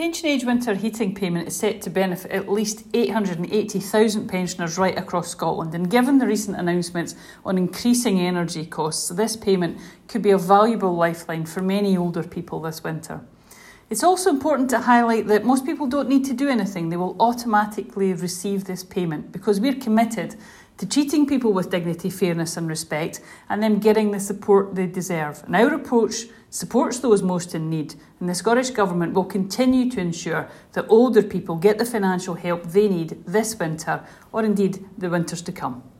Pension age winter heating payment is set to benefit at least 880,000 pensioners right across Scotland, and given the recent announcements on increasing energy costs, this payment could be a valuable lifeline for many older people this winter. It's also important to highlight that most people don't need to do anything. They will automatically receive this payment because we're committed to treating people with dignity, fairness and respect, and them getting the support they deserve. And our approach supports those most in need, and the Scottish Government will continue to ensure that older people get the financial help they need this winter, or indeed the winters to come.